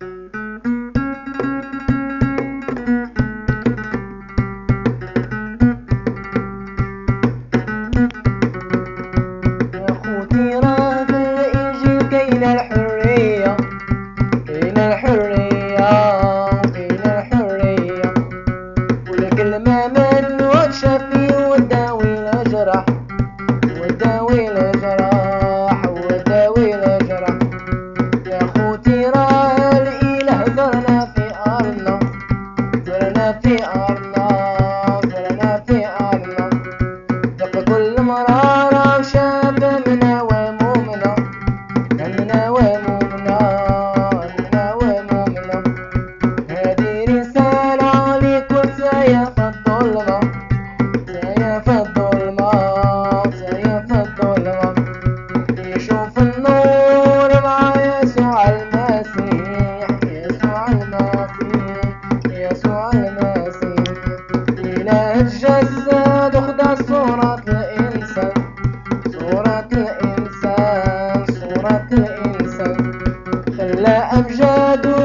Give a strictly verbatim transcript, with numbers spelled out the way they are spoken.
الحرية كاين الحرية كاين الحرية، والكلمة من وتشفي وتداوي الجرح وتداوي الجرح وتداوي الجرح. يا خوتي راه الإله زرنا في أرضنا زرنا في أرضنا زرنا في أرضنا، ذاق كل مرارة وشاف منا ومؤمنة أننا ومؤمنة أننا ومؤمنة. هذه رسالة لكل سايا في الظلمة سايا في الظلمة سايا في الظلمة، يشوف النور مع يسوع المسيح يسوع المسيح يسوع المسيح. إله الجسد أخذ صورة الإنسان صورة الإنسان صورة الإنسان، خلى أمجاد